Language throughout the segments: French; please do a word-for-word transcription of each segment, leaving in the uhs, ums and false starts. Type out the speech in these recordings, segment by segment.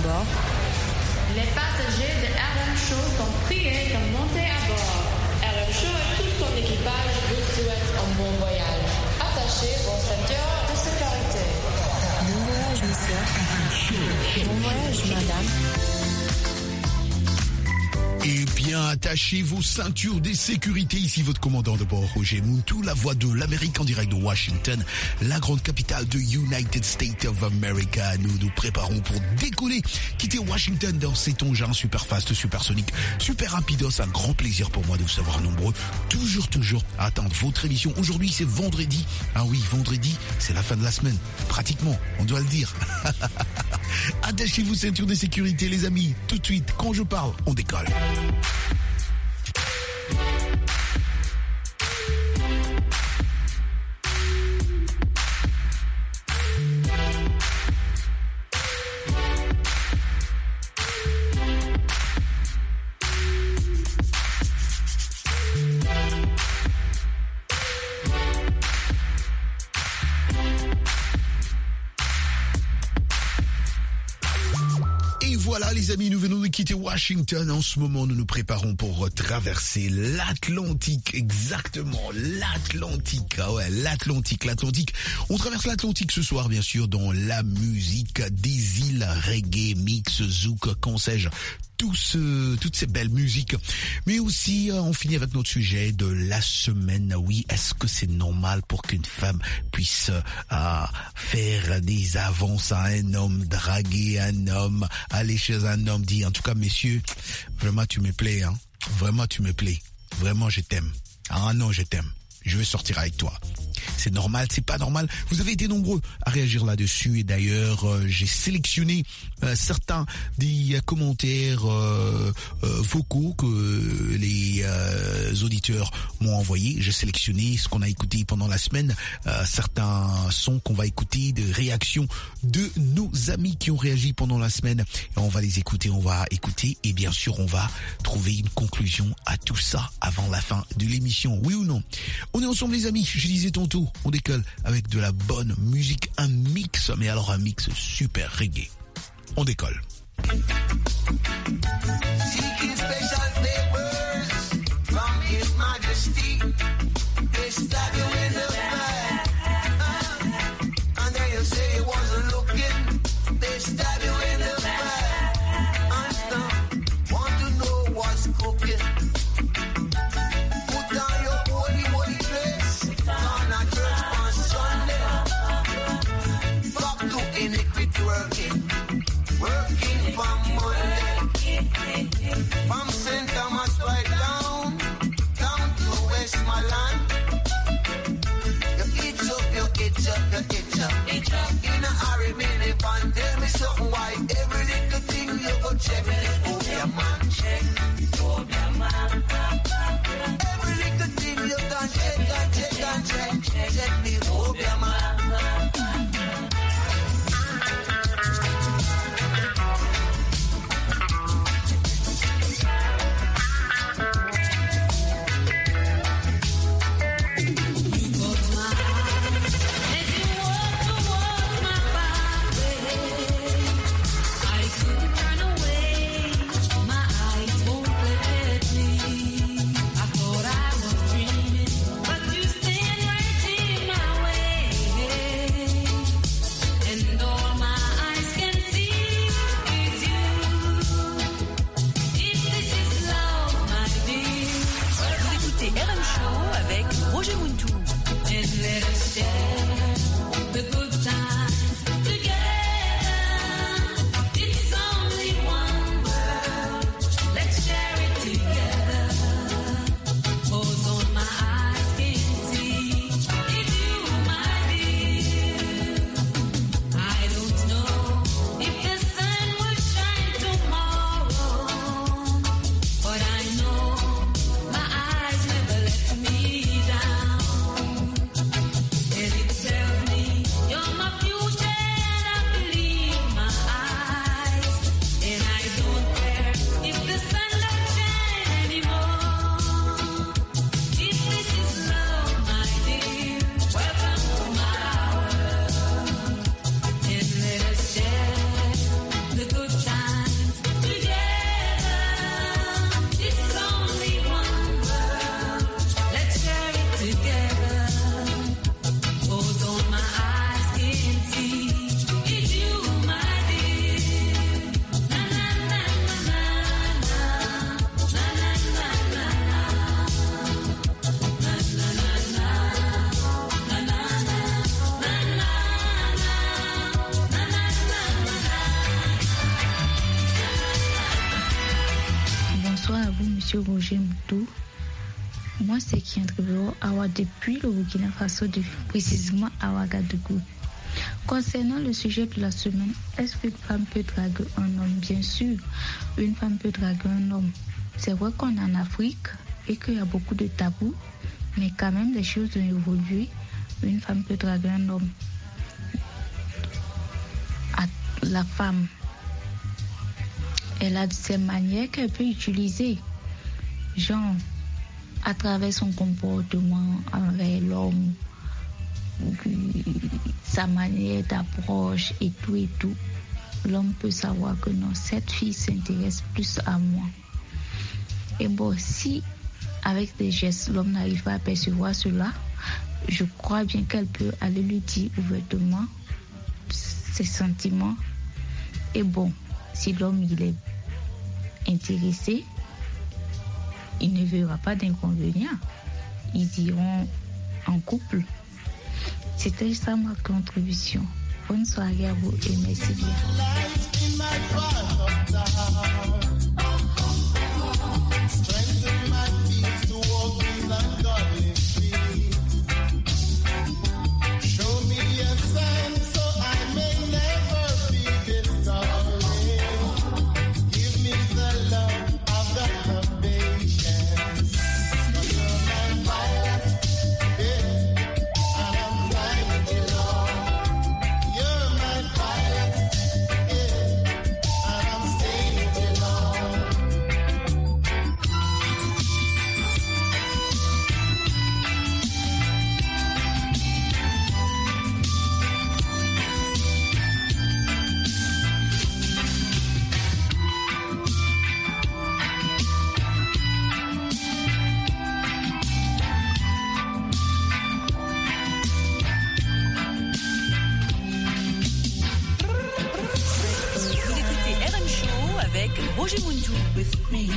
bord. Les passagers de R M Show sont priés de monter à bord. R M Show et tout son équipage vous souhaitent un bon voyage. Attachez vos ceintures de sécurité. Bon voyage, monsieur. Bon voyage, madame. Eh bien, attachez vos ceintures de sécurité. Ici votre commandant de bord, Roger Muntu, la voix de l'Amérique en direct de Washington, la grande capitale de United States of America. Nous nous préparons pour décoller, quitter Washington dans cet engin super fast, supersonique, super rapidos. Un grand plaisir pour moi de vous savoir nombreux. Toujours, toujours à attendre votre émission. Aujourd'hui, c'est vendredi. Ah oui, vendredi, c'est la fin de la semaine. Pratiquement, on doit le dire. Attachez vos ceintures de sécurité, les amis. Tout de suite, quand je parle, on décolle. Voilà les amis, nous venons de quitter Washington. En ce moment, nous nous préparons pour traverser l'Atlantique. Exactement, l'Atlantique. Ah ouais, l'Atlantique, l'Atlantique. On traverse l'Atlantique ce soir, bien sûr, dans la musique des îles, reggae, mix, zouk, qu'en sais-je. Tout ce, toutes ces belles musiques. Mais aussi, on finit avec notre sujet de la semaine. Oui, est-ce que c'est normal pour qu'une femme puisse euh, faire des avances à un homme, draguer un homme, aller chez un homme, dire, en tout cas, messieurs, vraiment tu me plais, hein. Vraiment tu me plais. Vraiment je t'aime. Ah non, je t'aime. Je veux sortir avec toi. C'est normal, c'est pas normal. Vous avez été nombreux à réagir là-dessus et d'ailleurs euh, j'ai sélectionné euh, certains des euh, commentaires euh, euh, vocaux que les euh, auditeurs m'ont envoyés. J'ai sélectionné ce qu'on a écouté pendant la semaine, euh, certains sons qu'on va écouter, des réactions de nos amis qui ont réagi pendant la semaine. Et on va les écouter, on va écouter et bien sûr on va trouver une conclusion à tout ça avant la fin de l'émission. Oui ou non? On est ensemble les amis, je disais tantôt, on décolle avec de la bonne musique, un mix, mais alors un mix super reggae. On décolle. Something why every little thing you go check. Oh, yeah, man, check. Oh, yeah. à vous, Monsieur Roger Moutou. Moi, c'est qui intervient depuis le Burkina Faso, de, précisément à Ouagadougou. Concernant le sujet de la semaine, est-ce qu'une femme peut draguer un homme? Bien sûr, une femme peut draguer un homme. C'est vrai qu'on est en Afrique et qu'il y a beaucoup de tabous, mais quand même, les choses ont évolué. Une femme peut draguer un homme. La femme, elle a ses manières qu'elle peut utiliser, genre à travers son comportement envers l'homme, sa manière d'approche et tout et tout. L'homme peut savoir que non, cette fille s'intéresse plus à moi. Et bon, si avec des gestes, l'homme n'arrive pas à percevoir cela, je crois bien qu'elle peut aller lui dire ouvertement ses sentiments. Et bon, si l'homme il est intéressé, il ne verra pas d'inconvénient. Ils iront en couple. C'était ça ma contribution. Bonne soirée à vous et merci bien. Roger Moutou with me.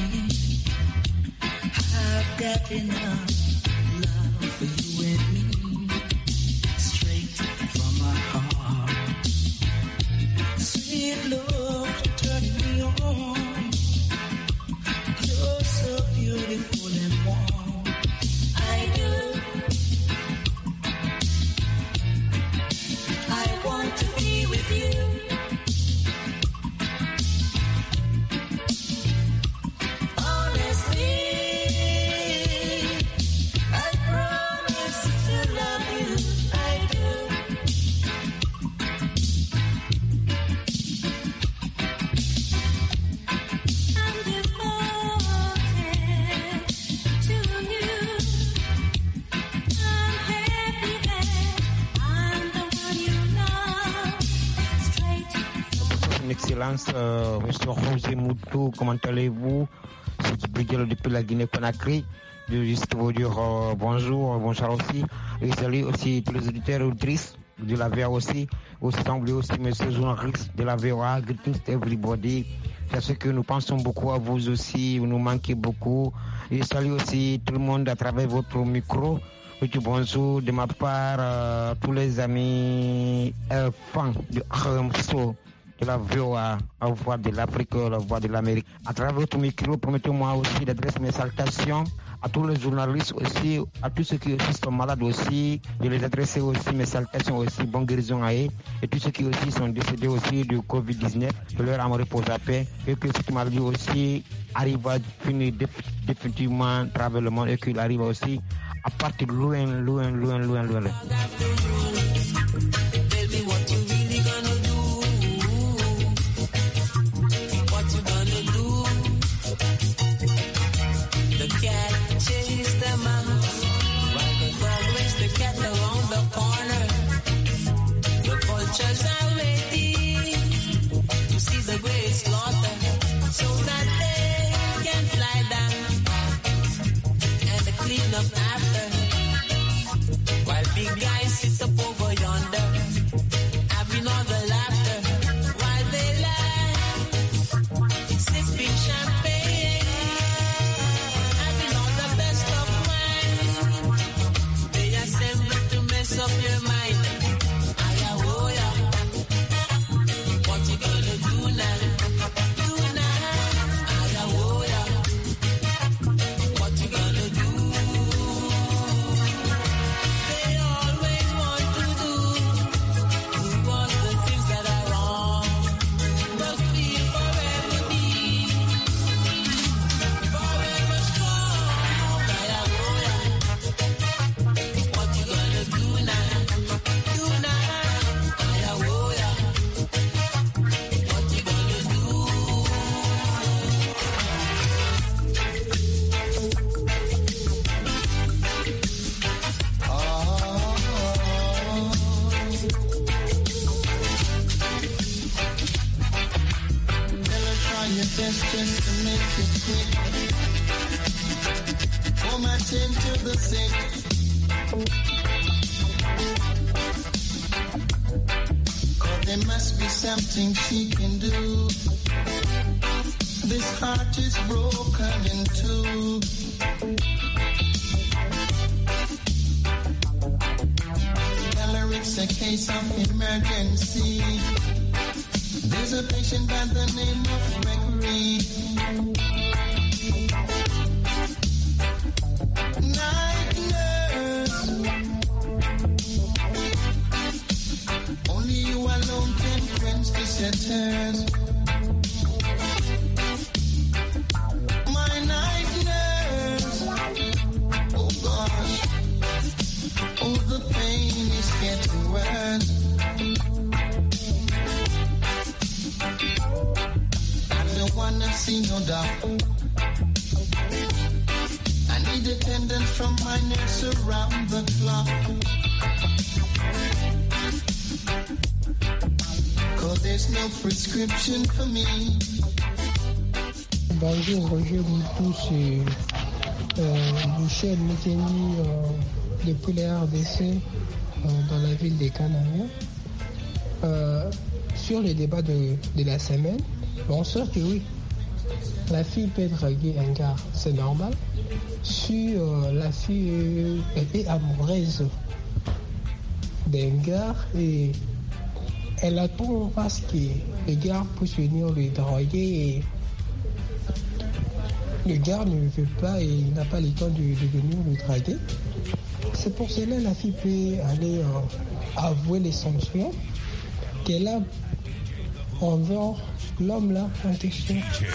I've got enough love for you and me, straight from my heart. Sweet love turning me on. You're so beautiful and warm. I do. I want to be with you. Excellence, euh, Monsieur Roger Moutou, comment allez-vous? C'est Brigel depuis la Guinée-Conakry. Je juste vous dire euh, bonjour, bonjour aussi. Et salut aussi tous les auditeurs et auditrices de la V A aussi. Aussi semblé aussi Monsieur journaliste de la V A. Greetings to everybody. C'est ce que nous pensons beaucoup à vous aussi. Vous nous manquez beaucoup. Et salut aussi tout le monde à travers votre micro. Et bonjour de ma part, euh, tous les amis euh, fans de Armso, de la V O A, la voix de l'Afrique, la voix de l'Amérique. À travers votre micro, permettez-moi aussi d'adresser mes salutations à tous les journalistes aussi, à tous ceux qui aussi sont malades aussi, de les adresser aussi mes salutations aussi, bonne guérison à eux, et tous ceux qui aussi sont décédés aussi du covid dix-neuf, que leur âme repose à paix, et que cette maladie aussi arrive à finir définitivement à travers le monde, et qu'il arrive aussi à partir loin, loin, loin, loin, loin. loin. After, while big guys sit up attend to the sick. Oh, there must be something she can do. This heart is broken in two. Tell her it's a case of emergency. There's a patient by the name of Gregory. Night nurse, only you alone can quench the setters. My night nurse, oh gosh, oh the pain is getting worse. I don't wanna see no doctor. I need attendance from my nurse around the clock. Cause there's no prescription for me. Bonjour, Roger Moutou, c'est euh, Michel Méteni euh, depuis les R D C euh, dans la ville des Canadiens. Euh, sur le débat de, de la semaine, bon, sûr que oui, la fille peut draguer un gars, c'est normal. Si euh, la fille est, est amoureuse d'un gars et elle attend parce que le gars puisse venir lui draguer et le gars ne veut pas et il n'a pas le temps de, de venir lui draguer. C'est pour cela que la fille peut aller euh, avouer les sentiments qu'elle a envers l'homme là en question.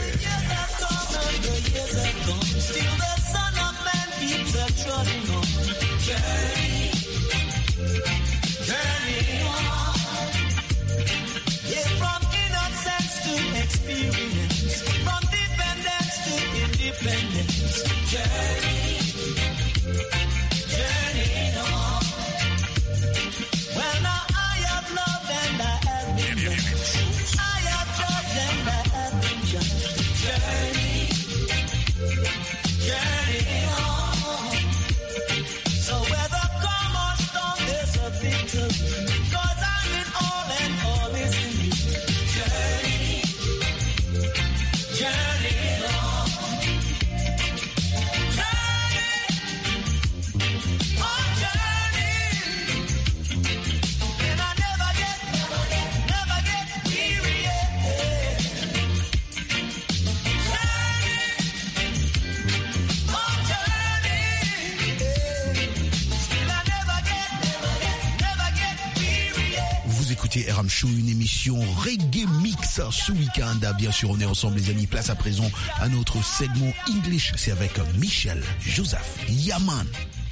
R M Show, une émission reggae mix ce week-end. Bien sûr, on est ensemble les amis. Place à présent à notre segment English. C'est avec Michel Joseph Yaman.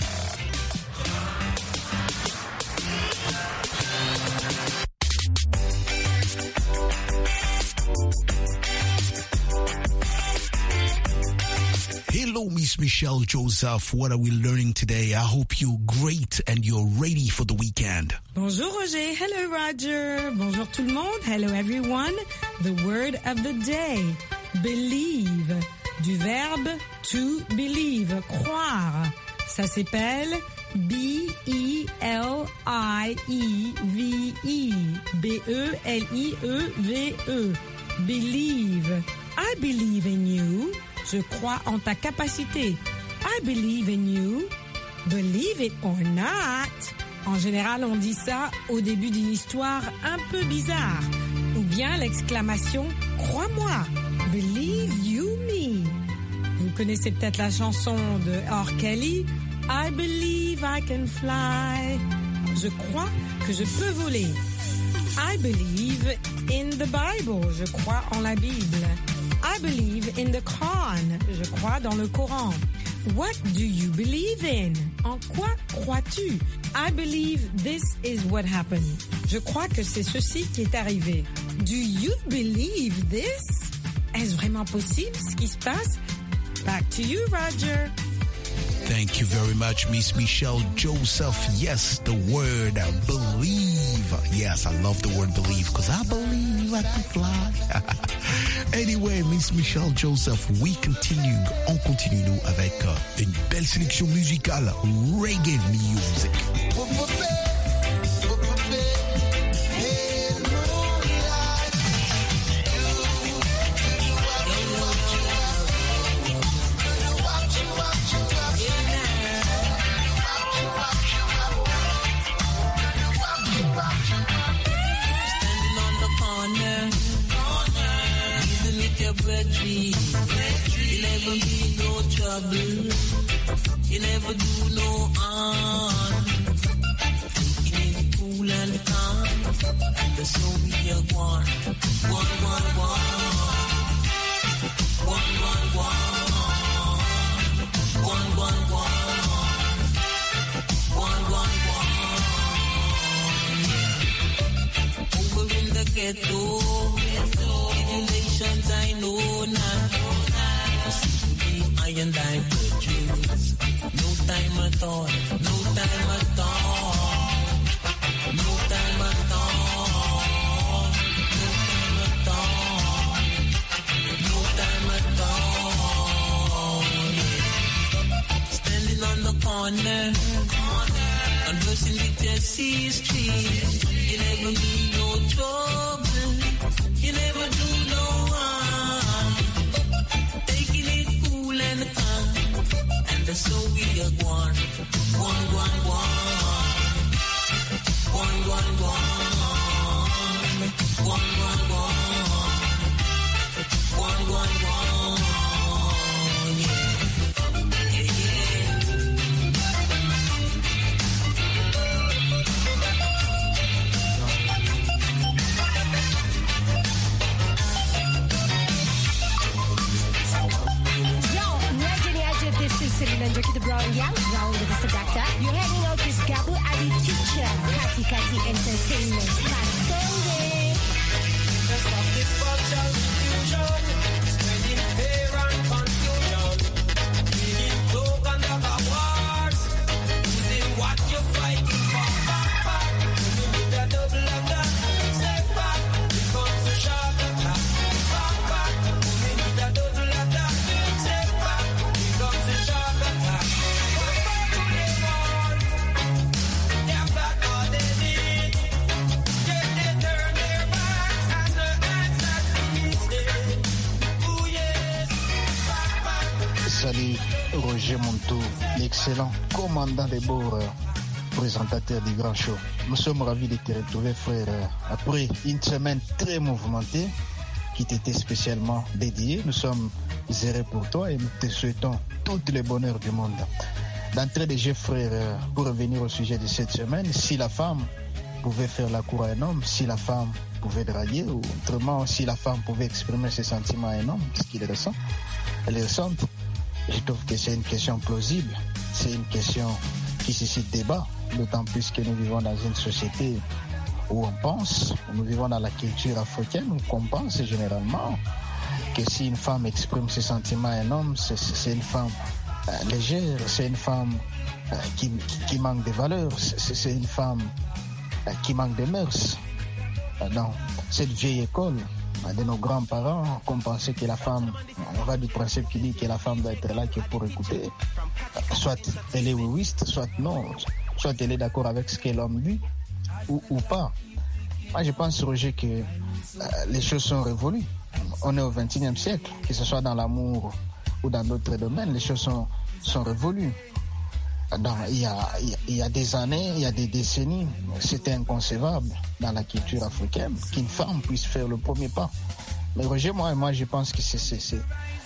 Hello, Miss Michelle Joseph. What are we learning today? I hope you're great and you're ready for the weekend. Bonjour Roger. Hello Roger. Bonjour tout le monde. Hello everyone. The word of the day. Believe. Du verbe to believe. Croire. Ça s'appelle B E L I E V E. B E L I E V E. Believe. I believe in you. Je crois en ta capacité. I believe in you. Believe it or not. En général, on dit ça au début d'une histoire un peu bizarre. Ou bien l'exclamation « Crois-moi ». Believe you me. Vous connaissez peut-être la chanson de R. Kelly. I believe I can fly. Je crois que je peux voler. I believe in the Bible. Je crois en la Bible. I believe in the Quran. Je crois dans le Coran. What do you believe in? En quoi crois-tu? I believe this is what happened. Je crois que c'est ceci qui est arrivé. Do you believe this? Est-ce vraiment possible ce qui se passe? Back to you, Roger. Thank you very much, Miss Michelle Joseph. Yes, the word believe. Yes, I love the word believe because I believe I can fly. Anyway, Miss Michelle Joseph, we continue, on continue nous avec euh, une belle sélection musicale, reggae music. You never be no trouble. You never do no harm. You need cool and calm. That's how we are one. One, one, one. One, one, one. One, one, one. One, one, one. Over in the ghetto. Tribulations I know now. I and I dreams. No time at all. No time at all. No time at all. No time at all. No time at all. Standing on the corner. Conversing with your sister. You never mean no trouble. You never do no harm. Taking it cool and calm. And that's how we are one. One, one, one. One, one, one. One, one, one. One, one, one. Yeah. Yeah, yeah. Celine and Jackie the Brown Young, round with the seductor. You're hanging out with Gabu Ali Teacher, Kati Kati Entertainment. Let's go there. Let's stop this cultural confusion, spreading fear and confusion. Leading talk and other wars, using what you're fighting for. Back, back, you need a double attack. Step back, it comes to sharp attack. Back, back, you need a double attack. Step back, it comes to sharp. Salut Roger Monteau, l'excellent commandant des bords, présentateur du Grand Show. Nous sommes ravis de te retrouver, frère, après une semaine très mouvementée qui t'était spécialement dédiée. Nous sommes zérés pour toi et nous te souhaitons tout le bonheur du monde. D'entrée de jeu, frère, pour revenir au sujet de cette semaine, si la femme pouvait faire la cour à un homme, si la femme pouvait draguer, ou autrement, si la femme pouvait exprimer ses sentiments à un homme, ce qu'il ressent, elle ressent. Je trouve que c'est une question plausible, c'est une question qui suscite débat, d'autant plus que nous vivons dans une société où on pense, nous vivons dans la culture africaine où on pense généralement que si une femme exprime ses sentiments à un homme, c'est, c'est une femme euh, légère, c'est une femme euh, qui, qui, qui manque de valeurs, c'est, c'est une femme euh, qui manque de mœurs. Euh, dans cette vieille école de nos grands-parents, qu'on pensait que la femme, on va du principe qui dit que la femme doit être là que pour écouter, soit elle est ouïste, soit non, soit elle est d'accord avec ce que l'homme dit, ou, ou pas. Moi, je pense, Roger, que euh, les choses sont révolues. On est au vingt et unième siècle, que ce soit dans l'amour ou dans d'autres domaines, les choses sont, sont révolues. Dans, il, y a, il y a des années, il y a des décennies, c'était inconcevable dans la culture africaine qu'une femme puisse faire le premier pas. Mais Roger, moi, moi je pense que c'est, c'est, c'est,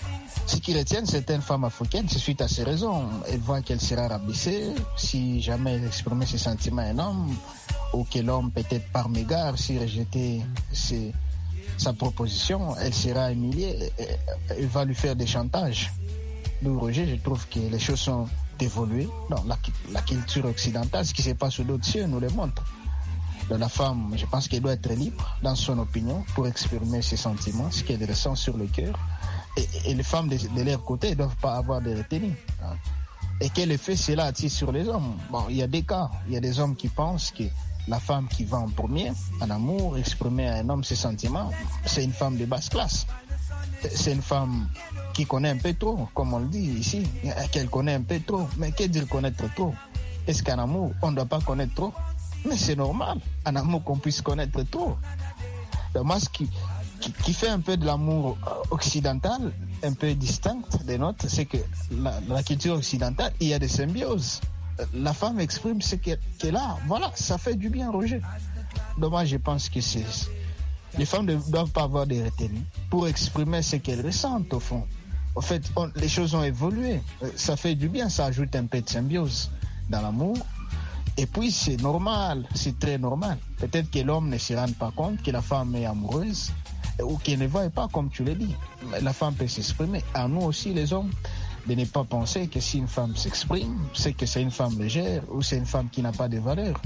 ce qui retient certaines femmes africaines, c'est suite à ces raisons. Elles voient qu'elle sera rabaissée si jamais elle exprimait ses sentiments à un homme, ou que l'homme, peut-être par mégarde, si rejetait ses, sa proposition, elle sera humiliée, elle va lui faire des chantages. Donc Roger, je trouve que les choses sont évoluées. Non, la, la culture occidentale, ce qui se passe au d'autres cieux nous le montre. Donc, la femme, je pense qu'elle doit être libre dans son opinion pour exprimer ses sentiments, ce qu'elle ressent sur le cœur. Et, et les femmes de, de leur côté ne doivent pas avoir de retenue. Hein. Et quel effet cela attire sur les hommes? Bon, il y a des cas, il y a des hommes qui pensent que la femme qui va en premier en amour, exprimer à un homme ses sentiments, c'est une femme de basse classe. C'est une femme qui connaît un peu trop, comme on le dit ici, qu'elle connaît un peu trop. Mais qu'est-ce dire connaître trop? Est-ce qu'en amour, on ne doit pas connaître trop? Mais c'est normal, en amour, qu'on puisse connaître trop. Donc moi, ce qui, qui, qui fait un peu de l'amour occidental, un peu distinct des nôtres, c'est que la, la culture occidentale, il y a des symbioses. La femme exprime ce qu'elle a. Voilà, ça fait du bien, Roger. Donc moi, je pense que c'est... Les femmes ne doivent pas avoir des retenues pour exprimer ce qu'elles ressentent, au fond. En fait, on, les choses ont évolué. Ça fait du bien, ça ajoute un peu de symbiose dans l'amour. Et puis, c'est normal, c'est très normal. Peut-être que l'homme ne se rende pas compte que la femme est amoureuse ou qu'elle ne voit pas, comme tu l'as dit. La femme peut s'exprimer. À nous aussi, les hommes, de ne pas penser que si une femme s'exprime, c'est que c'est une femme légère ou c'est une femme qui n'a pas de valeur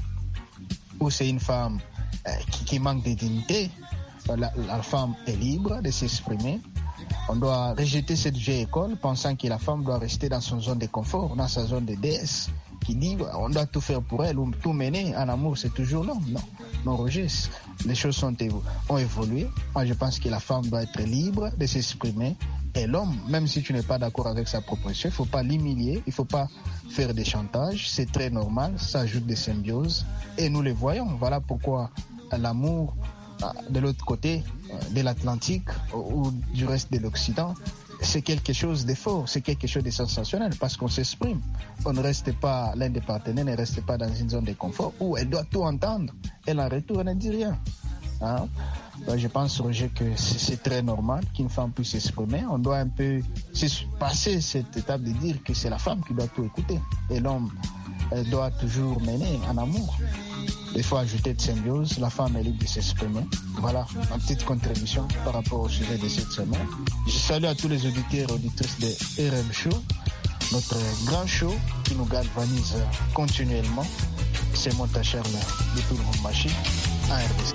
ou c'est une femme euh, qui, qui manque de dignité. La, la femme est libre de s'exprimer. On doit rejeter cette vieille école pensant que la femme doit rester dans son zone de confort, dans sa zone de déesse, qui dit on doit tout faire pour elle ou tout mener. En amour, c'est toujours l'homme. Non, non, Roger, les choses sont, ont évolué. Moi, je pense que la femme doit être libre de s'exprimer. Et l'homme, même si tu n'es pas d'accord avec sa proposition, il ne faut pas l'humilier, il ne faut pas faire des chantages. C'est très normal, ça ajoute des symbioses. Et nous les voyons. Voilà pourquoi l'amour, de l'autre côté de l'Atlantique ou du reste de l'Occident, c'est quelque chose de fort, c'est quelque chose de sensationnel parce qu'on s'exprime. On ne reste pas, l'un des partenaires ne reste pas dans une zone de confort où elle doit tout entendre. Elle en retour ne dit rien. Hein? Donc je pense, Roger, que c'est très normal qu'une femme puisse s'exprimer. On doit un peu passer cette étape de dire que c'est la femme qui doit tout écouter et l'homme doit toujours mener en amour. Il faut ajouter de symbiose, la femme est libre de s'exprimer. Voilà ma petite contribution par rapport au sujet de cette semaine. Je salue à tous les auditeurs et auditrices de R M Show, notre grand show qui nous galvanise continuellement. C'est Monta Charles de tout le monde machine à R D C.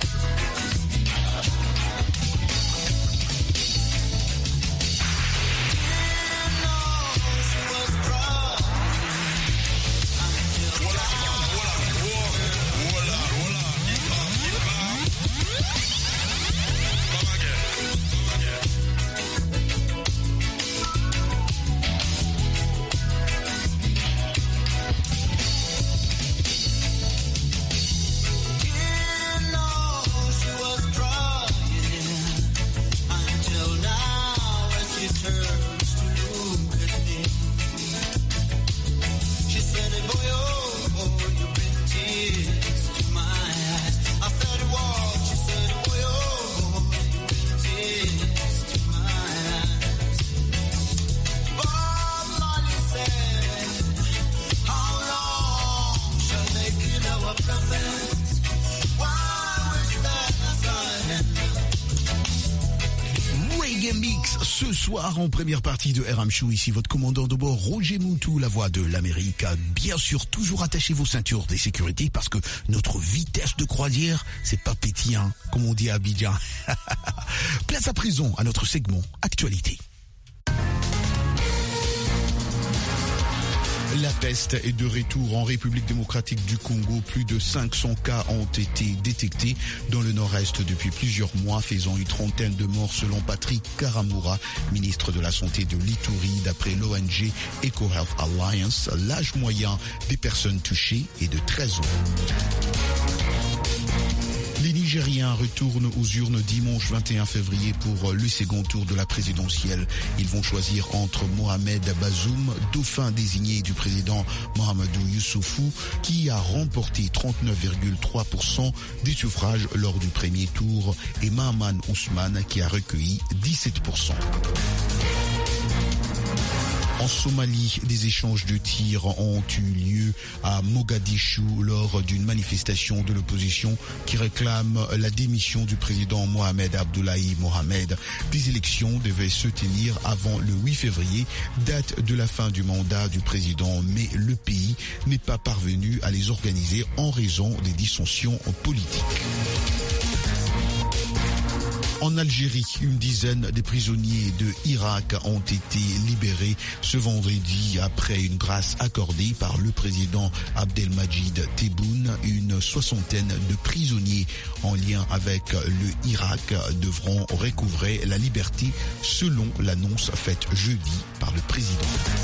Soir en première partie de R M Show, ici votre commandant de bord Roger Moutou, la voix de l'Amérique. Bien sûr, toujours attachez vos ceintures de sécurité parce que notre vitesse de croisière, c'est pas pétillant, comme on dit à Abidjan. Place à présent à notre segment Actualité. La peste est de retour en République démocratique du Congo. Plus de cinq cents cas ont été détectés dans le nord-est depuis plusieurs mois, faisant une trentaine de morts selon Patrick Karamura, ministre de la Santé de l'Ituri. D'après l'O N G EcoHealth Alliance, l'âge moyen des personnes touchées est de treize ans. Les Nigériens retournent aux urnes dimanche vingt et un février pour le second tour de la présidentielle. Ils vont choisir entre Mohamed Bazoum, dauphin désigné du président Mahamadou Youssoufou, qui a remporté trente-neuf virgule trois pour cent des suffrages lors du premier tour, et Mahaman Ousmane, qui a recueilli dix-sept pour cent. En Somalie, des échanges de tirs ont eu lieu à Mogadiscio lors d'une manifestation de l'opposition qui réclame la démission du président Mohamed Abdullahi Mohamed. Des élections devaient se tenir avant le huit février, date de la fin du mandat du président, mais le pays n'est pas parvenu à les organiser en raison des dissensions politiques. En Algérie, une dizaine de prisonniers de Irak ont été libérés ce vendredi après une grâce accordée par le président Abdelmajid Tebboune. Une soixantaine de prisonniers en lien avec le Irak devront recouvrer la liberté selon l'annonce faite jeudi par le président.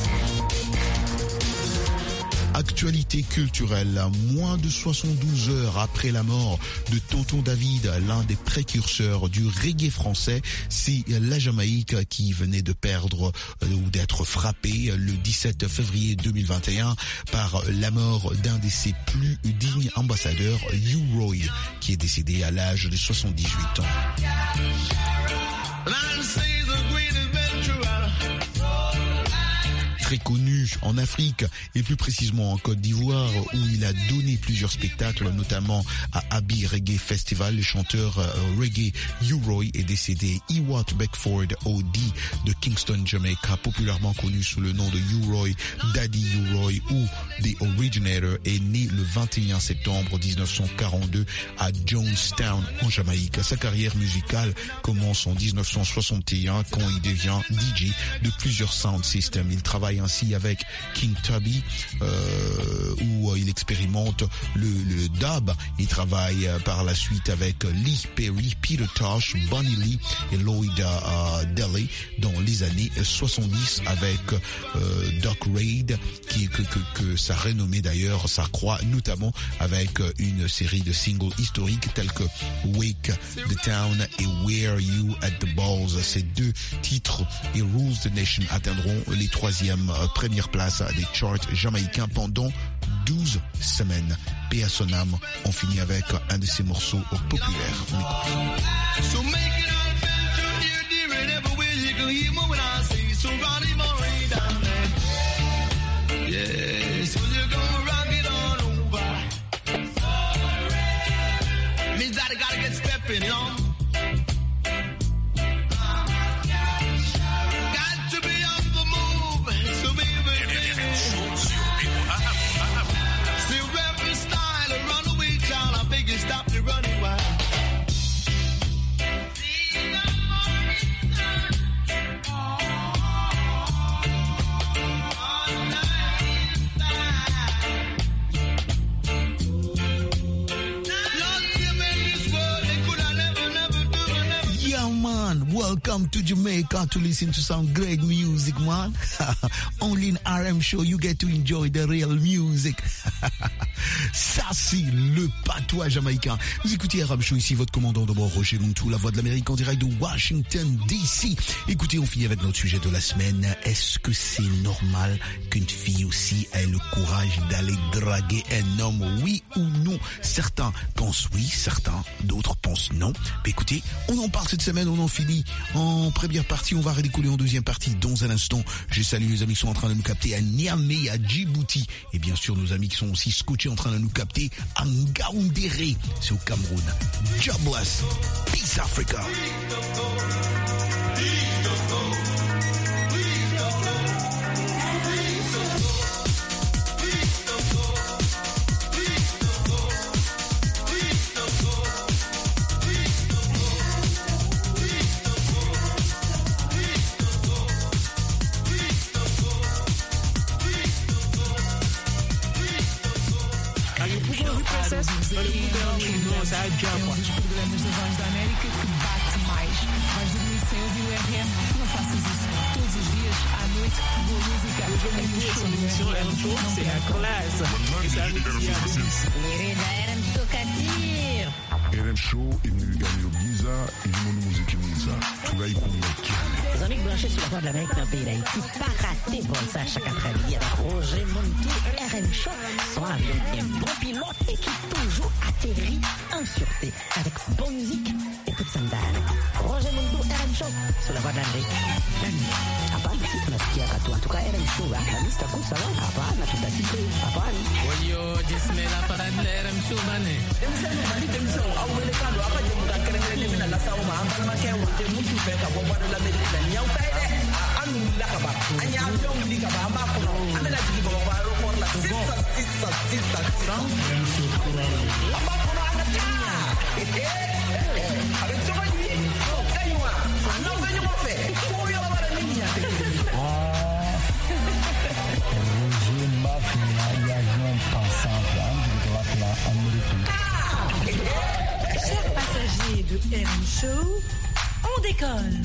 Actualité culturelle, moins de soixante-douze heures après la mort de Tonton David, l'un des précurseurs du reggae français, c'est la Jamaïque qui venait de perdre ou d'être frappée le dix-sept février deux mille vingt et un par la mort d'un de ses plus dignes ambassadeurs, U-Roy, qui est décédé à l'âge de soixante-dix-huit ans. Très connu en Afrique et plus précisément en Côte d'Ivoire où il a donné plusieurs spectacles, notamment à Abbey Reggae Festival. Le chanteur euh, reggae U-Roy est décédé. Ewart Beckford O D de Kingston, Jamaica, populairement connu sous le nom de U-Roy, Daddy U-Roy ou The Originator, est né le vingt et un septembre mille neuf cent quarante-deux à Jonestown en Jamaïque. Sa carrière musicale commence en mille neuf cent soixante et un quand il devient D J de plusieurs sound systems. Il travaille ainsi avec King Tubby euh, où il expérimente le, le dub. Il travaille euh, par la suite avec Lee Perry, Peter Tosh, Bunny Lee et Lloyd euh, Delay dans les années soixante-dix avec euh, Doc Raid qui que, que, que sa renommée d'ailleurs s'accroît notamment avec une série de singles historiques tels que Wake the Town et Where You at the Balls. Ces deux titres et Rules the Nation atteindront les troisièmes première place des charts jamaïcains pendant douze semaines. Paix à son âme, on finit avec un de ses morceaux populaires. Welcome to Jamaica to listen to some great music, man. Only in R M Show you get to enjoy the real music. Ça, c'est le patois jamaïcain. Vous écoutez R M Show, ici votre commandant de bord, Roger Montou, la voix de l'Amérique en direct de Washington, D C. Écoutez, on finit avec notre sujet de la semaine. Est-ce que c'est normal qu'une fille aussi ait le courage d'aller draguer un homme, oui ou non? Certains pensent oui, certains, d'autres pensent non. Mais écoutez, on en parle cette semaine, on en finit en première partie, on va redécoller en deuxième partie dans un instant. Je salue les amis qui sont en train de nous capter à Niamey, à Djibouti, et bien sûr nos amis qui sont aussi scotchés en train de nous capter à Ngaoundéré, c'est au Cameroun. Jobless, Peace Africa. É um dos programas da Voz da América que bate mais. Vais dormir sem ouvir o R M? Não faças isso. Todos os dias, à noite, boa música. É no show do R M. C'est la classe. R M Show Katir. R M Show est venu gagner au Giza et du monde musique Giza. Tout là, il connaît. Les amis branchés sur la Voix de l'Amérique dans le pays d'Haïti, pas rater pour ça chaque après-midi avec Roger Montou, R M Show, son avion qui est un bon pilote et qui toujours atterrit en sûreté avec bonne musique et toute sandale. Roger Montou, R M Show, sur la Voix de l'Amérique. Hapana, si tunasikia katu. En tout cas, R M Show, la lista kuu sawa. Hapana, tutatike. Hapana. Wayo, jismela parade la R M Show bane. Demsema bali demsema au wele kando hapa je mutakerele de mina la sawa ma ambal ma kewo je mutu fe ka bo bado la medina nyaw tayde anu la ka ba anya avion li ka ba amba ko amela jigi bo ba ro ko la sisa sisa sisa sisa amba ko na ana ta avec toi de R M Show, on décolle.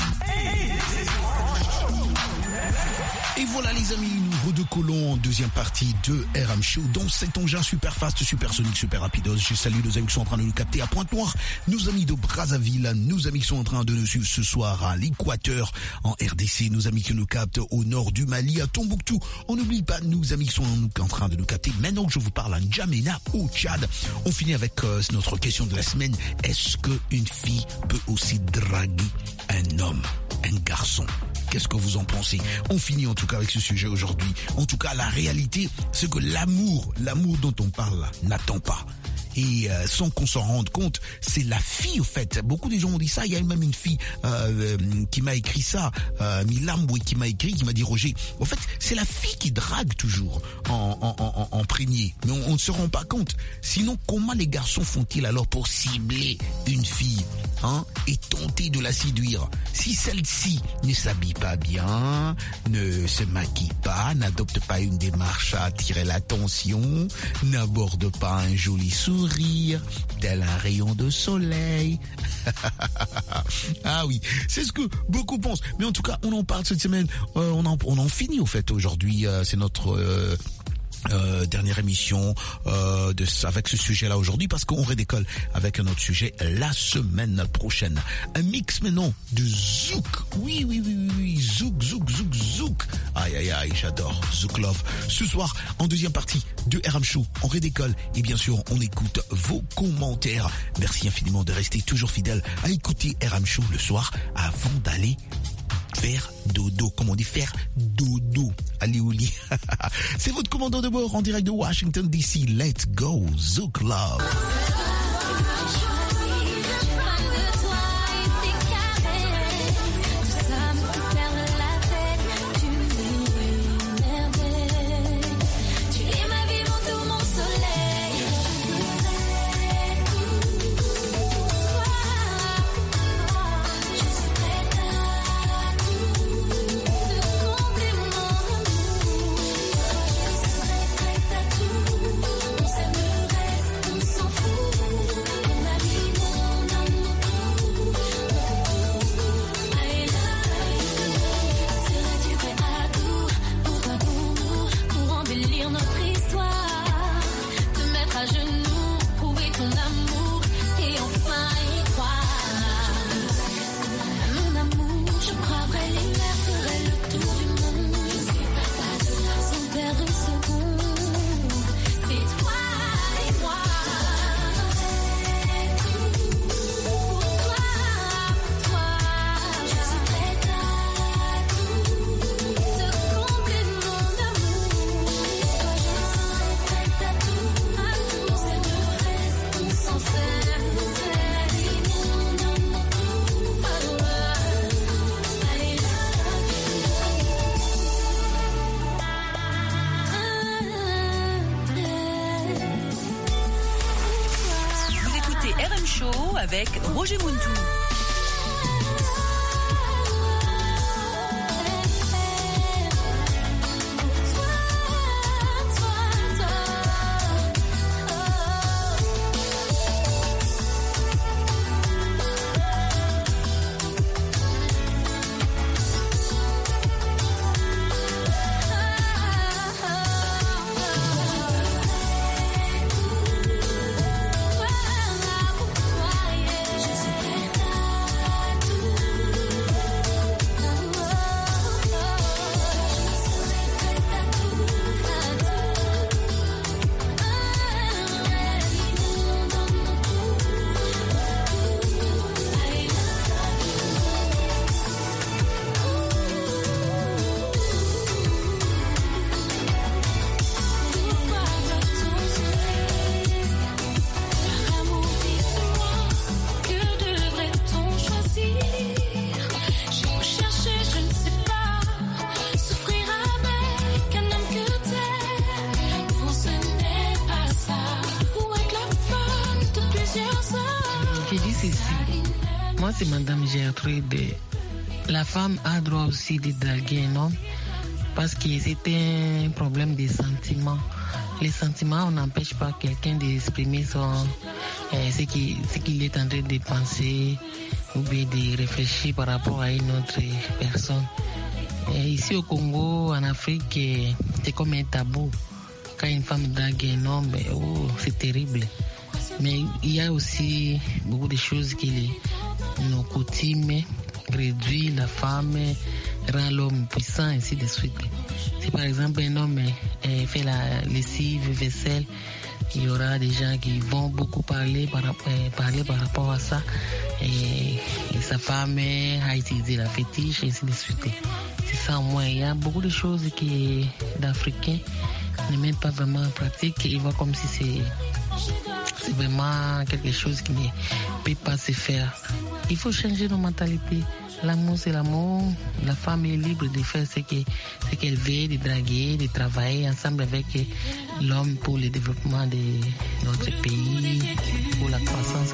Et voilà les amis, nous redécollons en deuxième partie de R M Show dans cet engin super fast, super sonique, super rapidos. Je salue nos amis qui sont en train de nous capter à Pointe-Noire, nos amis de Brazzaville, nos amis qui sont en train de nous suivre ce soir à l'Équateur, en R D C, nos amis qui nous captent au nord du Mali, à Tombouctou. On n'oublie pas nos amis qui sont en train de nous capter maintenant que je vous parle à N'Djamena au Tchad. On finit avec euh, notre question de la semaine. Est-ce qu'une fille peut aussi draguer un homme, un garçon? Qu'est-ce que vous en pensez? On finit en tout cas avec ce sujet aujourd'hui. En tout cas, la réalité, c'est que l'amour, l'amour dont on parle là, n'attend pas. Et euh, sans qu'on s'en rende compte, c'est la fille au fait. Beaucoup de gens ont dit ça. Il y a même une fille euh, qui m'a écrit ça, euh, Milamboui, qui m'a écrit, qui m'a dit Roger. En fait, c'est la fille qui drague toujours en, en, en, en premier. Mais on, on ne se rend pas compte. Sinon, comment les garçons font-ils alors pour cibler une fille, hein, et tenter de la séduire? Si celle-ci ne s'habille pas bien, ne se maquille pas, n'adopte pas une démarche à attirer l'attention, n'aborde pas un joli sourire, rire, tel un rayon de soleil. Ah oui, c'est ce que beaucoup pensent. Mais en tout cas, on en parle cette semaine. Euh, on, en, on en finit au fait aujourd'hui. Euh, c'est notre... Euh Euh, dernière émission euh, de, avec ce sujet-là aujourd'hui, parce qu'on redécolle avec un autre sujet la semaine prochaine. Un mix maintenant de zouk. Oui, oui, oui, oui, oui. Zouk, zouk, zouk, zouk. Aïe, aïe, aïe, j'adore. Zouk Love. Ce soir, en deuxième partie de R M Show, on redécolle et bien sûr, on écoute vos commentaires. Merci infiniment de rester toujours fidèle à écouter R M Show le soir avant d'aller faire dodo, comme on dit, faire dodo. Allez au lit. C'est votre commandant de bord en direct de Washington D C. Let's go, Zouk Love. Avec Roger Muntou. Moi, c'est Madame Gertrude. La femme a droit aussi de draguer un homme parce que c'était un problème de sentiments. Les sentiments, on n'empêche pas quelqu'un d'exprimer son, euh, ce qu'il ce qu'il est en train de penser ou bien de réfléchir par rapport à une autre personne. Et ici au Congo, en Afrique, c'est comme un tabou. Quand une femme drague un homme, oh, c'est terrible. Mais il y a aussi beaucoup de choses qui les, nos coutumes réduisent la femme, rend l'homme puissant, ainsi de suite. Si par exemple un homme eh, fait la lessive, vaisselle, il y aura des gens qui vont beaucoup parler par, eh, parler par rapport à ça. Et, et sa femme a utilisé la fétiche, ainsi de suite. C'est ça au moins. Il y a beaucoup de choses qui d'Africains ne mettent pas vraiment en pratique. Ils voient comme si c'est, c'est vraiment quelque chose qui ne peut pas se faire. Il faut changer nos mentalités. L'amour, c'est l'amour. La femme est libre de faire ce qu'elle, ce qu'elle veut, de draguer, de travailler ensemble avec l'homme pour le développement de notre pays, pour la croissance.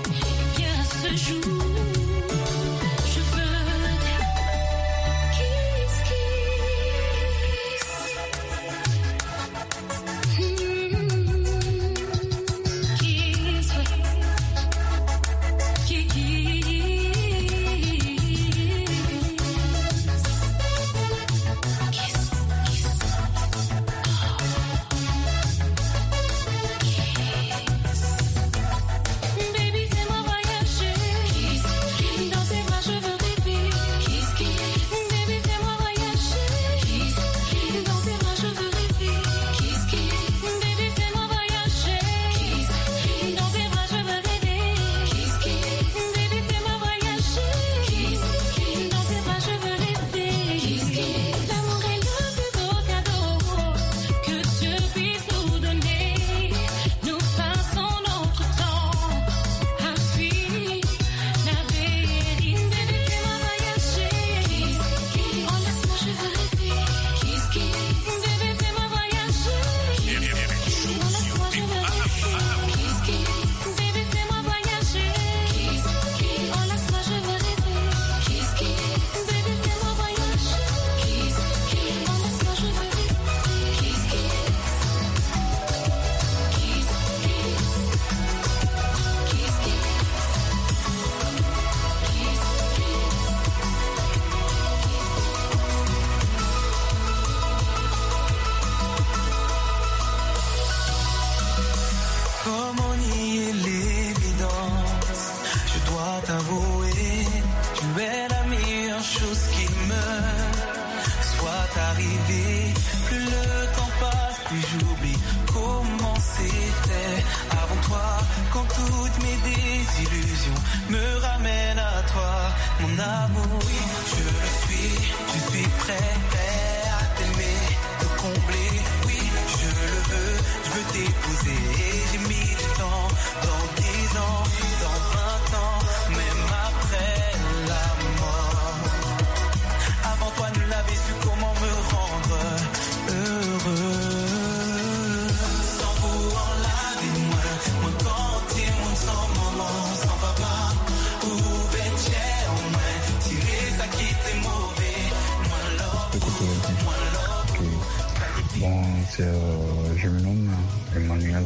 Je me nomme Emmanuel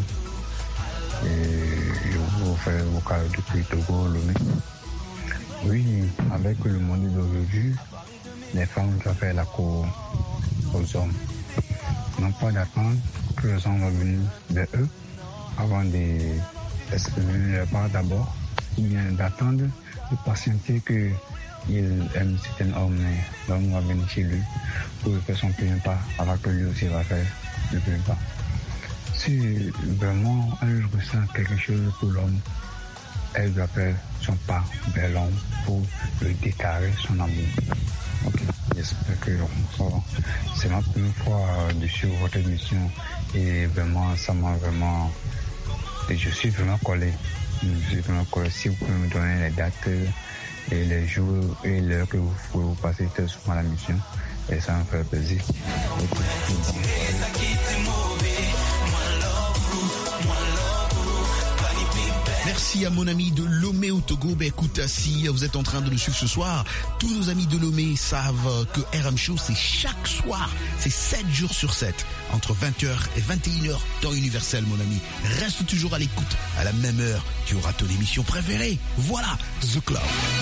et je vous fais vocal depuis Togo, Lomé. Oui, avec le monde d'aujourd'hui, les femmes doivent faire la cour aux hommes. Non pas d'attendre que les hommes reviennent vers eux avant d'exprimer leur part d'abord, ou bien d'attendre, de patienter que il aime certains hommes, mais l'homme va venir chez lui pour faire son premier pas avant que lui aussi va faire le premier pas. Si vraiment elle ressent quelque chose pour l'homme, elle doit faire son pas vers l'homme pour lui déclarer son amour. Ok, j'espère que bon, c'est ma première fois de sur votre émission et vraiment ça m'a vraiment, et je suis vraiment collé. Je suis vraiment collé. Si vous pouvez me donner les dates et les jours et l'heure que vous pouvez vous passer très souvent à la mission, et ça me fait plaisir. Merci aussi à mon ami de Lomé au Togo. Ben écoute, si vous êtes en train de le suivre ce soir, tous nos amis de Lomé savent que R M Show, c'est chaque soir, c'est sept jours sur sept, entre vingt heures et vingt et une heures, temps universel, mon ami. Reste toujours à l'écoute. À la même heure, tu auras ton émission préférée. Voilà, The Club.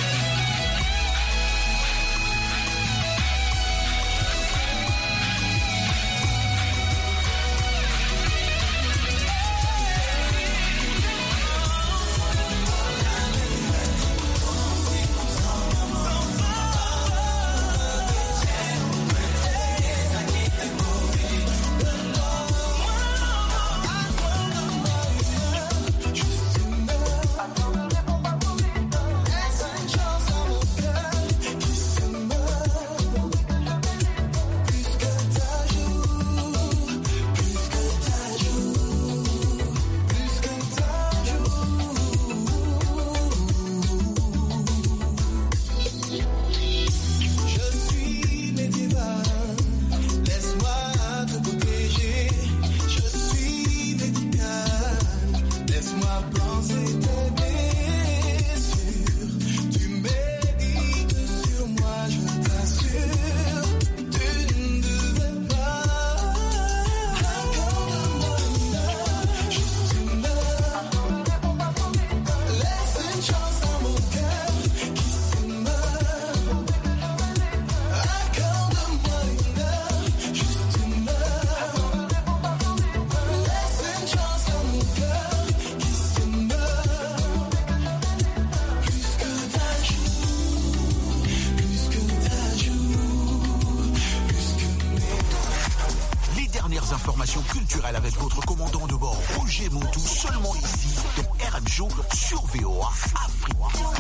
Culturelle avec votre commandant de bord, Roger Montou, seulement ici, dans R M Show, sur V O A Afrique.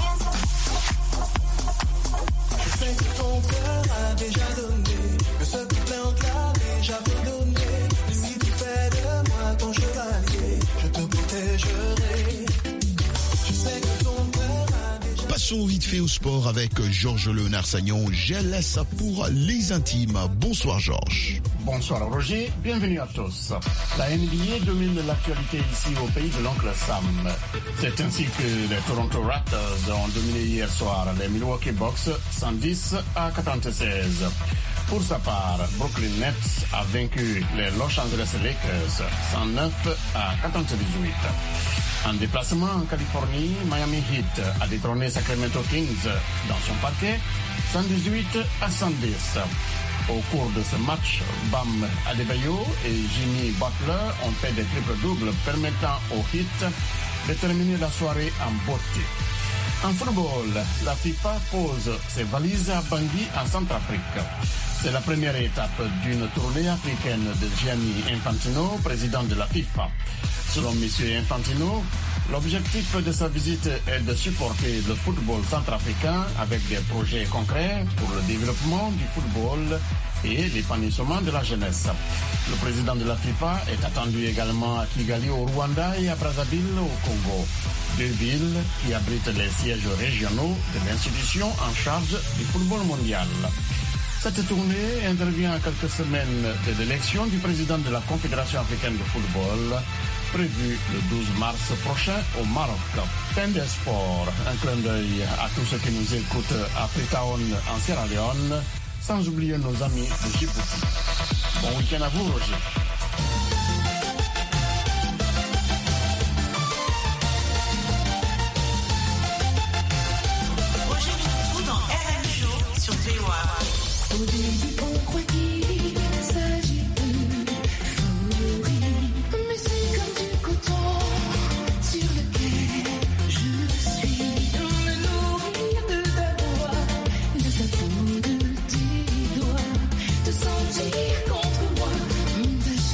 Je sais que ton cœur a déjà donné, que ce que plainte l'a déjà redonné. Et si tu fais de moi ton chevalier, je te protégerai. Je sais que ton cœur a déjà... Passons vite fait au sport avec Georges Léonard Sagnon. Je laisse ça pour les intimes. Bonsoir Georges. Bonsoir Roger, bienvenue à tous. La N B A domine l'actualité ici au pays de l'oncle Sam. C'est ainsi que les Toronto Raptors ont dominé hier soir les Milwaukee Bucks cent dix à quatre-vingt-seize. Pour sa part, Brooklyn Nets a vaincu les Los Angeles Lakers cent neuf à quatre-vingt-dix-huit. En déplacement en Californie, Miami Heat a détrôné Sacramento Kings dans son parquet cent dix-huit à cent dix. Au cours de ce match, Bam Adebayo et Jimmy Butler ont fait des triples-doubles permettant au Heat de terminer la soirée en beauté. En football, la FIFA pose ses valises à Bangui en Centrafrique. C'est la première étape d'une tournée africaine de Gianni Infantino, président de la FIFA. Selon M. Infantino, l'objectif de sa visite est de supporter le football centrafricain avec des projets concrets pour le développement du football et l'épanouissement de la jeunesse. Le président de la FIFA est attendu également à Kigali au Rwanda et à Brazzaville au Congo, deux villes qui abritent les sièges régionaux de l'institution en charge du football mondial. Cette tournée intervient à quelques semaines de l'élection du président de la Confédération africaine de football, prévue le douze mars prochain au Maroc. Fin des sports, un clin d'œil à tous ceux qui nous écoutent à Freetown en Sierra Leone, sans oublier nos amis de Djibouti. Bon week-end à vous, Roger. Roger Montou dans R M Show sur V O A. Au début, on croit qu'il s'agit de favoris, mais c'est comme du coton sur lequel je suis. Me nourrir de ta voix, de ta peau, de tes doigts, te sentir contre moi, ta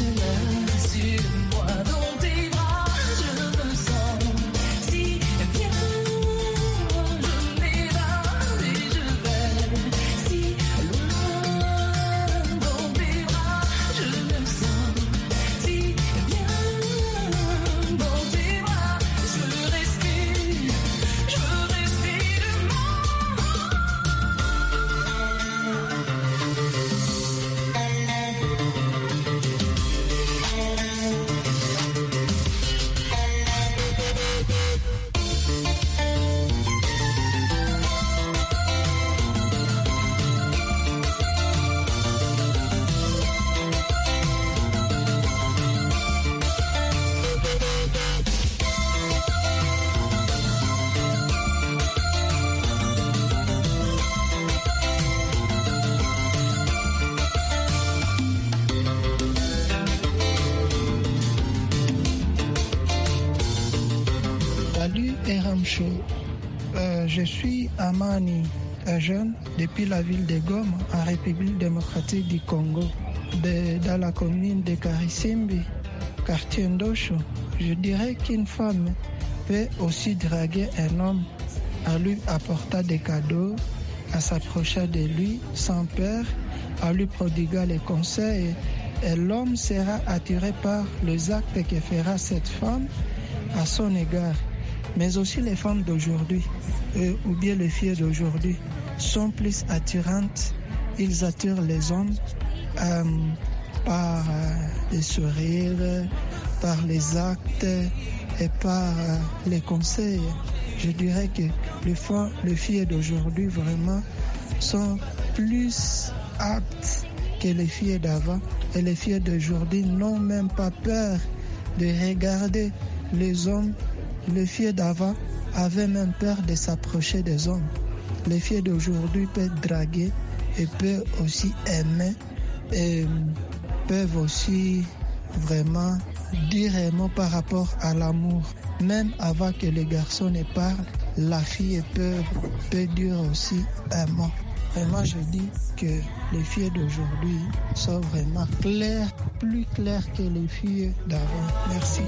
M Show. Euh, je suis Amani, un jeune depuis la ville de Goma, en République démocratique du Congo, de, dans la commune de Karisimbi, quartier Ndosho. Je dirais qu'une femme peut aussi draguer un homme en lui apportant des cadeaux, en s'approchant de lui sans peur, en lui prodiguant les conseils, et l'homme sera attiré par les actes que fera cette femme à son égard. Mais aussi les femmes d'aujourd'hui, euh, ou bien les filles d'aujourd'hui, sont plus attirantes. Ils attirent les hommes euh, par euh, les sourires, par les actes et par euh, les conseils. Je dirais que les, femmes, les filles d'aujourd'hui vraiment sont plus aptes que les filles d'avant. Et les filles d'aujourd'hui n'ont même pas peur de regarder les hommes. Les filles d'avant avaient même peur de s'approcher des hommes. Les filles d'aujourd'hui peuvent draguer et peuvent aussi aimer et peuvent aussi vraiment dire un mot par rapport à l'amour. Même avant que les garçons ne parlent, la fille peut, peut dire aussi un mot. Vraiment, je dis que les filles d'aujourd'hui sont vraiment claires, plus claires que les filles d'avant. Merci.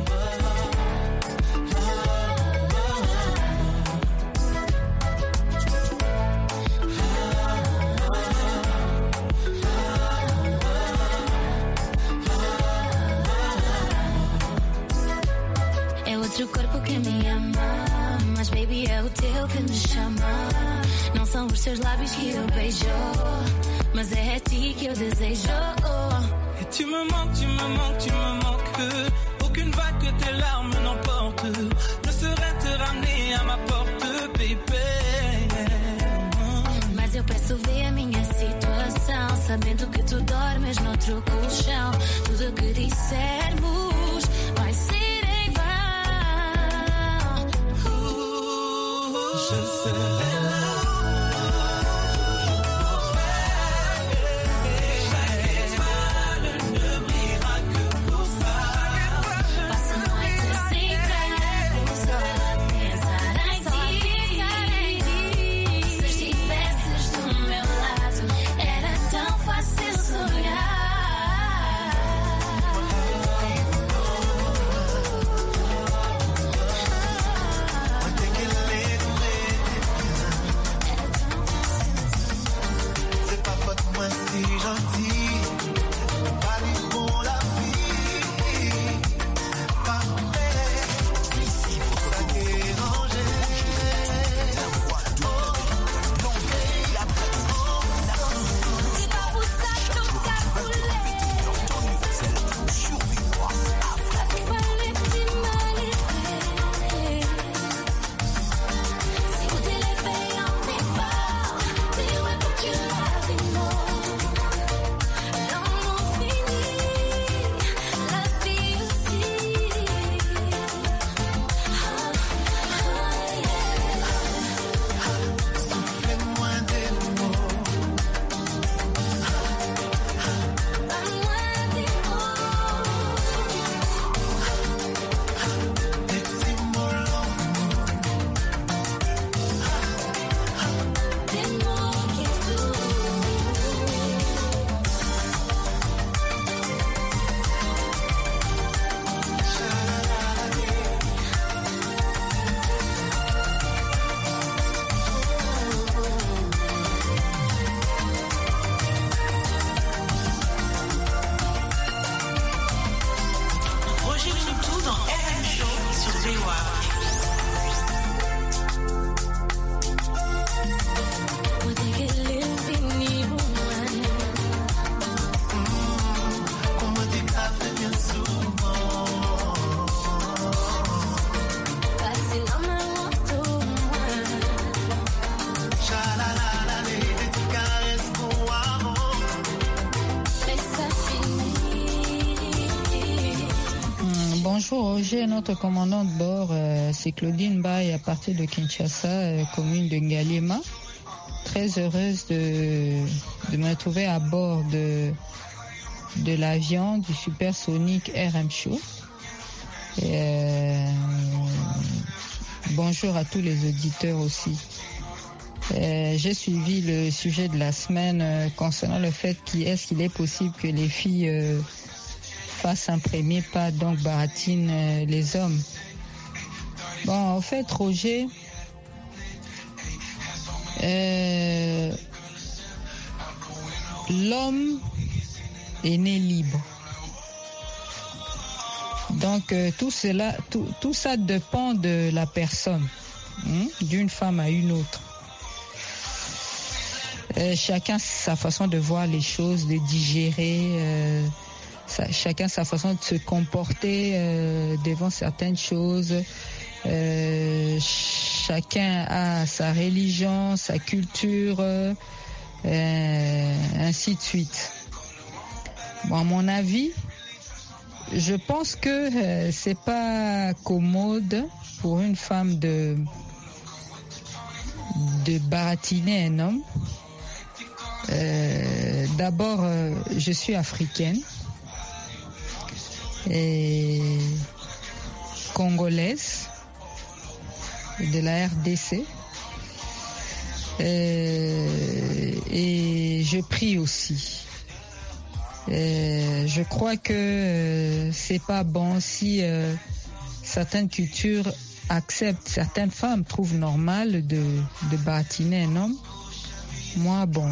Outro corpo que me ama, mas baby é o teu que me chama. Não são os teus lábios que eu beijo, mas é a ti que eu desejo. Et tu me manques, tu me manques, tu me manques. Aucune vague que tes larmes n'emportent ne saurait te ramener à ma porte, baby. Mas eu peço ver a minha situação, sabendo que tu dormes noutro colchão. Tudo o que dissermos vai ser. Je serai là chaque étoile ne brillera que pour ça. Passo noites sem tempo só a pensar em ti. Se estivesses do meu lado era tão fácil sonhar. Si gentil, pas pour la vie, parfait, ici ça dérangeait. C'est pas pour ça que tout a coulé. Survivre Afrique. Fallait plus m'arrêter. Si vous téléphonez en départ, dis-moi que tu l'avais mort. Bonjour Roger, notre commandant de bord, euh, c'est Claudine Baye à partir de Kinshasa, euh, commune de Ngaliema. Très heureuse de, de me trouver à bord de, de l'avion du supersonique R M Show. Et, euh, bonjour à tous les auditeurs aussi. Euh, j'ai suivi le sujet de la semaine euh, concernant le fait qu'est-ce qu'il est possible que les filles euh, fassent un premier pas, donc baratinent euh, les hommes. Bon, en fait, Roger, euh, l'homme est né libre. Donc euh, tout cela, tout, tout ça dépend de la personne, hein, d'une femme à une autre. Euh, chacun sa façon de voir les choses, de digérer, euh, sa, chacun sa façon de se comporter euh, devant certaines choses. Euh, chacun a sa religion, sa culture, euh, ainsi de suite. Bon, à mon avis, je pense que euh, c'est pas commode pour une femme de de baratiner un homme. Euh, d'abord, euh, je suis africaine et congolaise de la R D C euh, et je prie aussi. Euh, je crois que euh, c'est pas bon si euh, certaines cultures acceptent, certaines femmes trouvent normal de, de baratiner un homme. Moi, bon,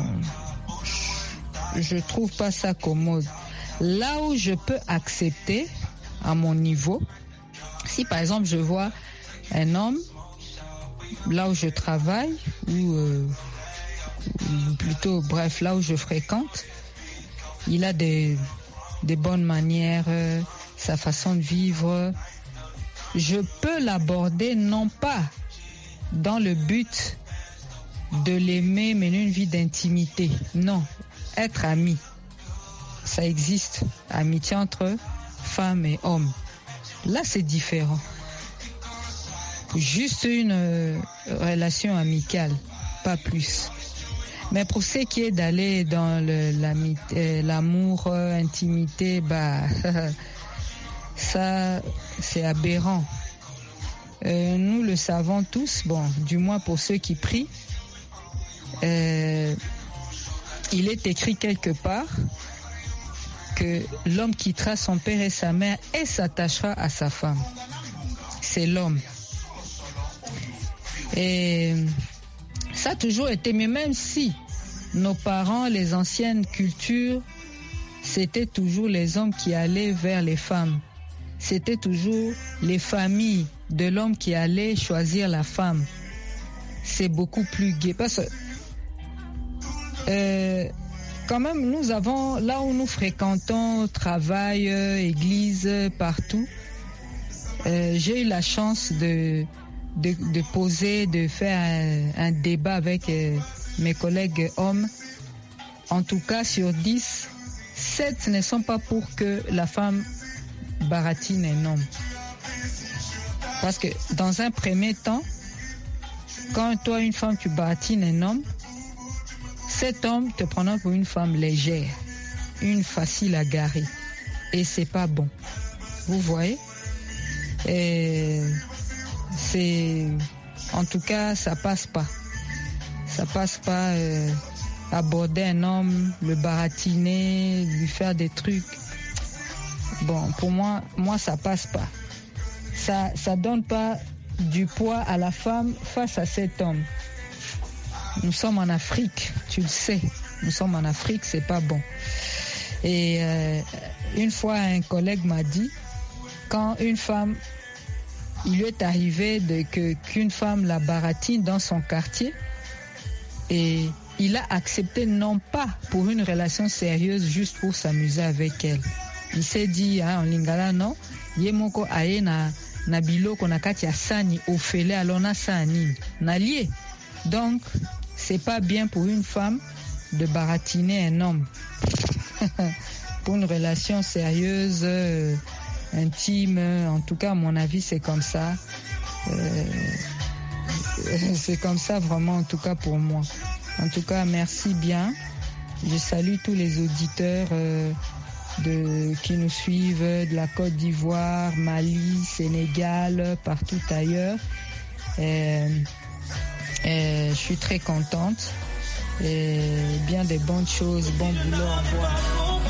je trouve pas ça commode. Là où je peux accepter, à mon niveau, si par exemple je vois un homme, là où je travaille, ou, euh, ou plutôt, bref, là où je fréquente, il a des, des bonnes manières, euh, sa façon de vivre. Je peux l'aborder non pas dans le but de l'aimer, mener une vie d'intimité. Non, être ami. Ça existe, amitié entre femmes et hommes. Là, c'est différent. Juste une euh, relation amicale, pas plus. Mais pour ce qui est d'aller dans le, euh, l'amour, euh, intimité, bah, ça, c'est aberrant. Euh, nous le savons tous, bon, du moins pour ceux qui prient, euh, il est écrit quelque part que l'homme quittera son père et sa mère et s'attachera à sa femme. C'est l'homme. Et ça a toujours été, mais même si nos parents, les anciennes cultures, c'était toujours les hommes qui allaient vers les femmes. C'était toujours les familles de l'homme qui allaient choisir la femme. C'est beaucoup plus gai. Parce que, euh, quand même, nous avons, là où nous fréquentons, travail, église, partout, euh, j'ai eu la chance de, de, de poser, de faire un, un débat avec euh, mes collègues hommes. En tout cas, sur dix, sept ne sont pas pour que la femme baratine un homme. Parce que dans un premier temps, quand toi, une femme, tu baratines un homme, cet homme te prendra pour une femme légère, une facile à garer. Et c'est pas bon. Vous voyez? Et c'est, en tout cas, ça passe pas. Ça passe pas euh, aborder un homme, le baratiner, lui faire des trucs. Bon, pour moi, moi, ça passe pas. Ça, ça donne pas du poids à la femme face à cet homme. Nous sommes en Afrique, tu le sais. Nous sommes en Afrique, c'est pas bon. Et euh, une fois, un collègue m'a dit, quand une femme, il lui est arrivé de, que, qu'une femme la baratine dans son quartier, et il a accepté non pas pour une relation sérieuse, juste pour s'amuser avec elle. Il s'est dit, hein, en lingala, non, yemoko aye na na biloko na kati ya sani ofele alona sani na lié. Donc, c'est pas bien pour une femme de baratiner un homme. Pour une relation sérieuse, euh, intime, en tout cas, à mon avis, c'est comme ça. Euh, c'est comme ça vraiment, en tout cas pour moi. En tout cas, merci bien. Je salue tous les auditeurs euh, de, qui nous suivent de la Côte d'Ivoire, Mali, Sénégal, partout ailleurs. Et, et je suis très contente. Et bien des bonnes choses, bon boulot à voir.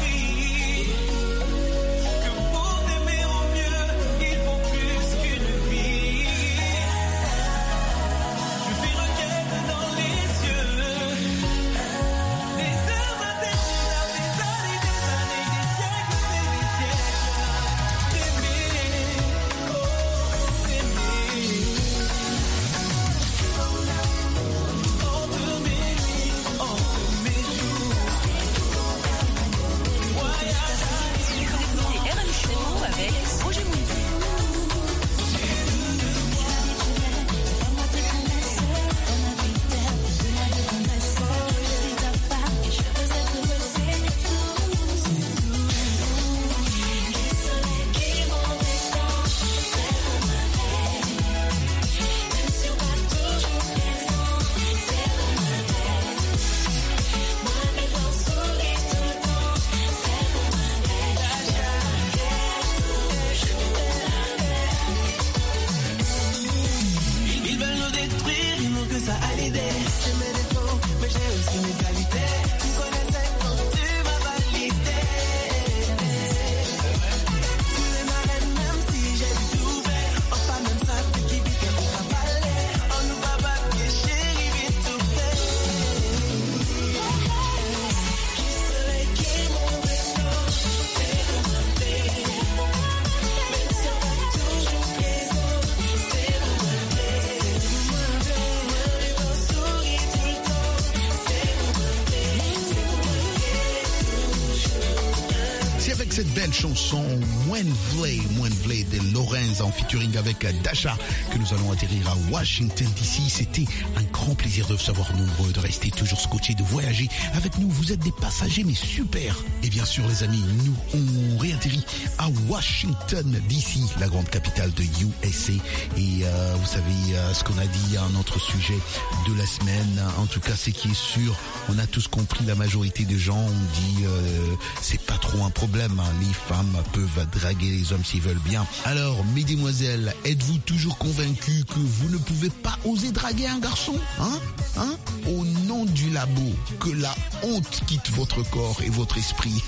Cette belle chanson Mwenvle, Mwenvle de Lorenz en featuring avec Dasha que nous allons atterrir à Washington D C. C'était un grand plaisir de vous savoir nombreux, de rester toujours scotchés, de voyager avec nous. Vous êtes des passagers mais super. Et bien sûr les amis, nous on réatterrit à Washington D C, la grande capitale de U S A. Et euh, vous savez euh, ce qu'on a dit à notre sujet de la semaine. En tout cas, c'est qui est sûr, on a tous compris, la majorité des gens ont dit euh, c'est pas trop un problème. Les femmes peuvent draguer les hommes s'ils veulent bien. Alors, mesdemoiselles, êtes-vous toujours convaincus que vous ne pouvez pas oser draguer un garçon, hein, hein? Au nom du labo, que la honte quitte votre corps et votre esprit.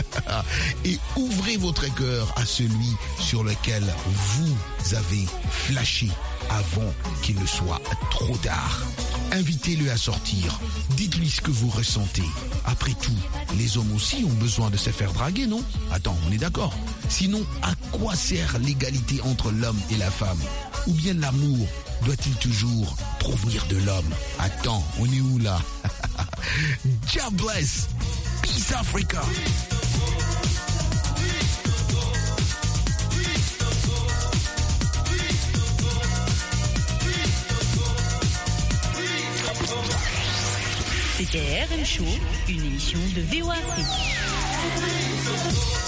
Et ouvrez votre cœur à celui sur lequel vous avez flashé avant qu'il ne soit trop tard. Invitez-le à sortir. Dites-lui ce que vous ressentez. Après tout, les hommes aussi ont besoin de se faire draguer, non? Attends, on est d'accord. Sinon, à quoi sert l'égalité entre l'homme et la femme? Ou bien l'amour doit-il toujours provenir de l'homme? Attends, on est où là? God bless. Peace Africa. C'était R M Show, une émission de V O A Afrique.